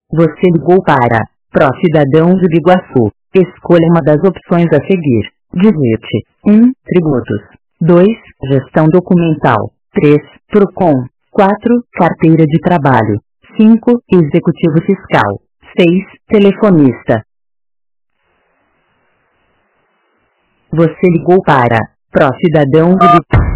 Você ligou para Pró-Cidadão de Biguaçu. Escolha uma das opções a seguir. Digite 1. Tributos. 2. Gestão documental. 3. Procon. 4. Carteira de trabalho. 5. Executivo fiscal. 6. Telefonista. Você ligou para Pró-Cidadão de Biguaçu.